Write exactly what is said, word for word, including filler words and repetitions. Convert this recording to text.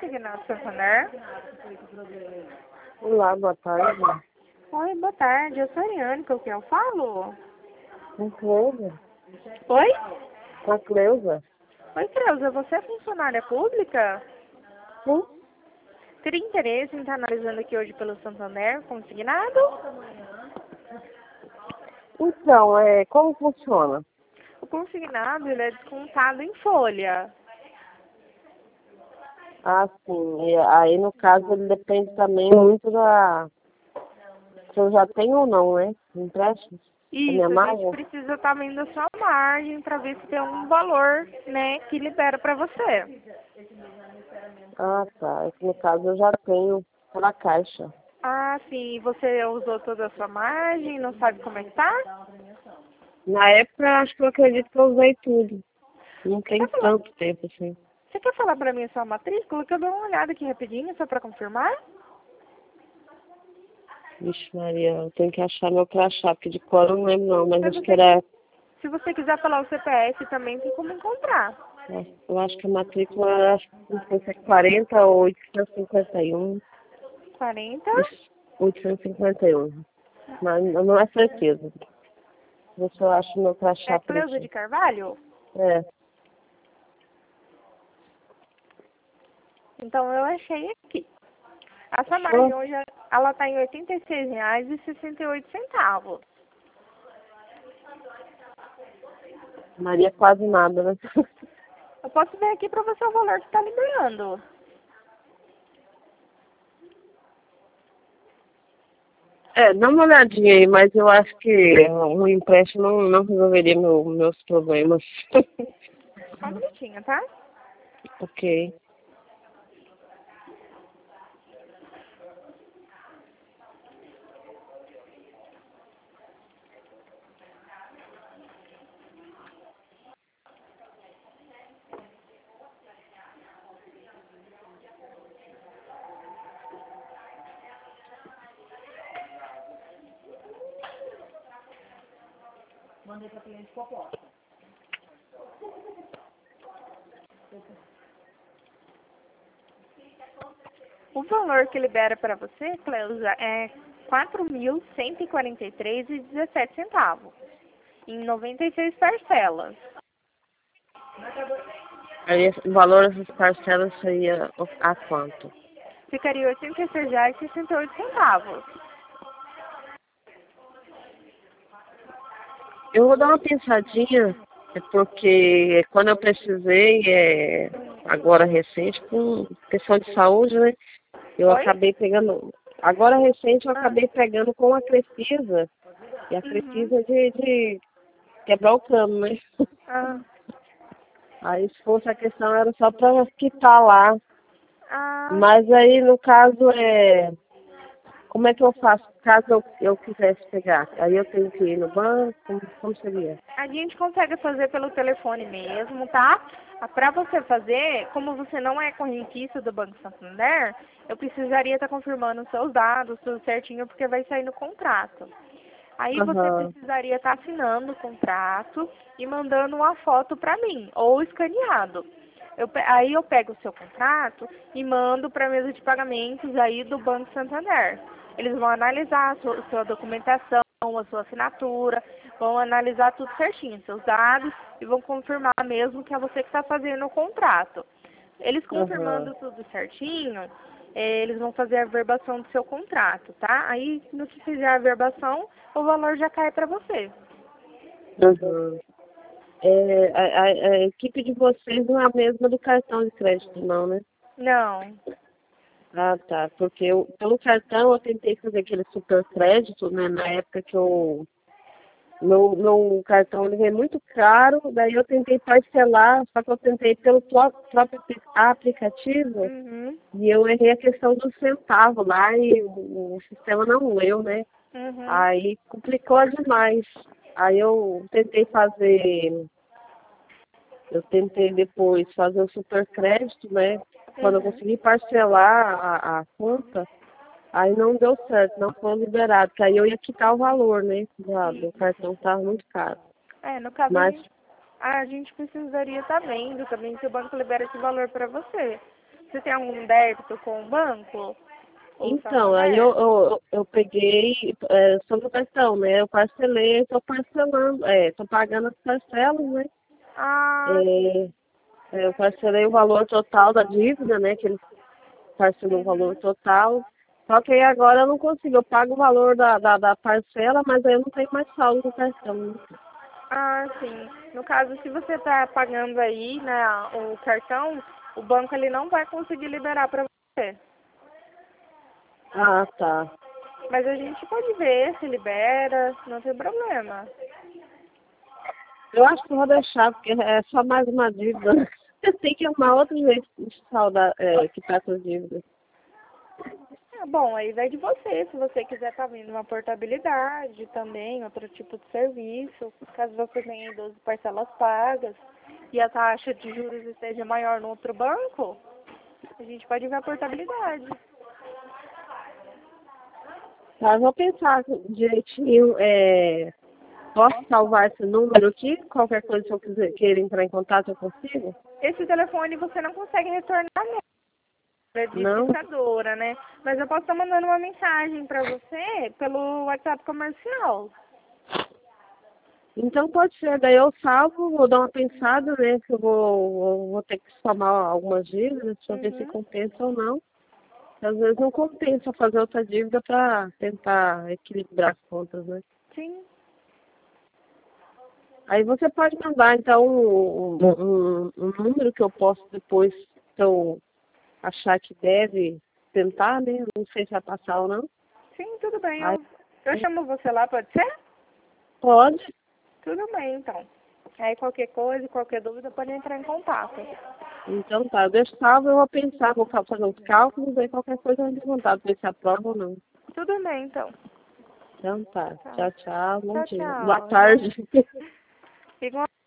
Consignado Santander. Olá, boa tarde. Oi, boa tarde. Eu sou a Ariane, com quem eu falo? Com Cleusa? Oi? Com a Cleusa? Oi, Creuza, você é funcionária pública? Sim. Teria interesse em estar analisando aqui hoje pelo Santander consignado? Então, é, como funciona? O consignado ele é descontado em folha. Ah, sim. E aí, no caso, ele depende também muito da... se eu já tenho ou não, né? Empréstimo? A minha Isso, a gente margem? precisa estar vendo a sua margem para ver se tem um valor, né, que libera para você. Ah, tá. É que no caso eu já tenho pela caixa. Ah, sim. Você usou toda a sua margem, não sabe como é que tá? Na época, acho que eu acredito que eu usei tudo. Não Você tem quer falar, tanto tempo assim. você quer falar para mim a sua matrícula? Que eu dou uma olhada aqui rapidinho, só para confirmar? Vixe, Maria, eu tenho que achar meu crachá, porque de cor eu não lembro não, mas Se acho que você, era... se você quiser falar o C P F também, tem como encontrar. Eu acho que a matrícula era, acho que não sei se é quarenta ou oitocentos e cinquenta e um. quarenta. Isso, oitocentos e cinquenta e um. Mas não é certeza. Vê se eu acho meu É crachá por Cleusa de aqui. Carvalho? É. Então eu achei aqui. A sua margem Achou? hoje, ela está em oitenta e seis reais e sessenta e oito centavos. Maria quase nada, né? Eu posso ver aqui para você o valor que está liberando. É, dá uma olhadinha aí, mas eu acho que um empréstimo não, não resolveria meu, meus problemas. Só um minutinho, tá? Ok. O valor que libera para você, Cleusa, é quatro mil cento e quarenta e três reais e dezessete centavos, em noventa e seis parcelas. Aí o valor dessas parcelas seria a quanto? Ficaria oitenta e seis reais e sessenta e oito centavos. Eu vou dar uma pensadinha, é porque quando eu precisei, é, agora recente, com questão de saúde, né? Eu Oi? acabei pegando. Agora recente eu Ah, acabei pegando com a Crefisa. E a uhum. Crefisa de, de quebrar o cano, né? Ah, Aí se fosse a questão era só para quitar lá. ah, Mas aí no caso é. Como é que eu faço? Caso eu, eu quisesse pegar, aí eu tenho que ir no banco, como, como seria? a gente consegue fazer pelo telefone mesmo, tá? Para você fazer, como você não é correntista do Banco Santander, eu precisaria estar confirmando os seus dados, tudo certinho, porque vai sair no contrato. Aí você Aham, precisaria estar assinando o contrato e mandando uma foto para mim, ou escaneado. Eu, pe- aí eu pego o seu contrato e mando para a mesa de pagamentos aí do Banco Santander. Eles vão analisar a sua, a sua documentação, a sua assinatura, vão analisar tudo certinho, seus dados, e vão confirmar mesmo que é você que está fazendo o contrato. Eles aham, confirmando tudo certinho, eh, eles vão fazer a verbação do seu contrato, tá? Aí, no que fizer a verbação, o valor já cai para você. aham. É, a, a, a equipe de vocês não é a mesma do cartão de crédito, não, né? Não. Ah, tá. Porque eu, pelo cartão eu tentei fazer aquele super crédito, né? Na época que eu. Meu, meu cartão ele veio muito caro, daí eu tentei parcelar, só que eu tentei pelo pró- próprio apli- aplicativo Uhum. e eu errei a questão do centavo lá e o, o sistema não leu, né? Uhum. Aí complicou demais. Aí eu tentei fazer, eu tentei depois fazer o supercrédito, né? Quando eu Uhum. consegui parcelar a, a conta, aí não deu certo, não foi liberado, porque aí eu ia quitar o valor, né? Já, do Isso. cartão estava muito caro. É, no caso a Mas, gente, a gente precisaria estar vendo também se o banco libera esse valor para você. Você tem algum débito com o banco? Ou Então, aí eu, eu, eu peguei é, sobre o cartão, né? Eu parcelei, estou parcelando, é, estou pagando as parcelas, né? Ah, É, é, eu parcelei o valor total da dívida, né? Que eles parcelou o valor total. Só que aí agora eu não consigo, eu pago o valor da, da, da parcela, mas aí eu não tenho mais saldo no cartão. Né? ah, sim. No caso, se você está pagando aí, né, o cartão, o banco ele não vai conseguir liberar para você. Ah, tá. Mas a gente pode ver se libera, não tem problema. Eu acho que eu vou deixar, porque é só mais uma dívida. Tem que arrumar outro jeito de saldar, é, quitar essas dívidas. É, bom, aí vai de você, se você quiser estar vindo uma portabilidade também, outro tipo de serviço, caso você tenha doze parcelas pagas e a taxa de juros esteja maior no outro banco, a gente pode ver a portabilidade. Tá, eu vou pensar direitinho, é, posso salvar esse número aqui? Qualquer coisa, se eu quiser, queira entrar em contato, eu consigo? Esse telefone você não consegue retornar é de Não? fixadora, né? Mas eu posso estar mandando uma mensagem para você pelo WhatsApp comercial. Então pode ser, daí eu salvo, vou dar uma pensada, né? Que eu vou, eu vou ter que somar algumas dívidas, deixa eu ver se Uhum. compensa ou não. Às vezes não compensa fazer outra dívida para tentar equilibrar as contas, né? Sim. Aí você pode mandar então um, um, um número que eu posso depois, se eu achar que deve tentar, né? Não sei se vai passar ou não. Sim, tudo bem. Aí, Eu, eu chamo você lá, pode ser? pode. Tudo bem, então. Aí qualquer coisa, qualquer dúvida, pode entrar em contato. Então tá, eu deixo salvo, eu vou pensar, vou fazer os cálculos, aí qualquer coisa eu entro em contato, ver se aprova ou não. Tudo bem, então. Então tá, Tá. tchau, tchau, bom Tchau, dia. Boa tchau. Igual- tarde. igual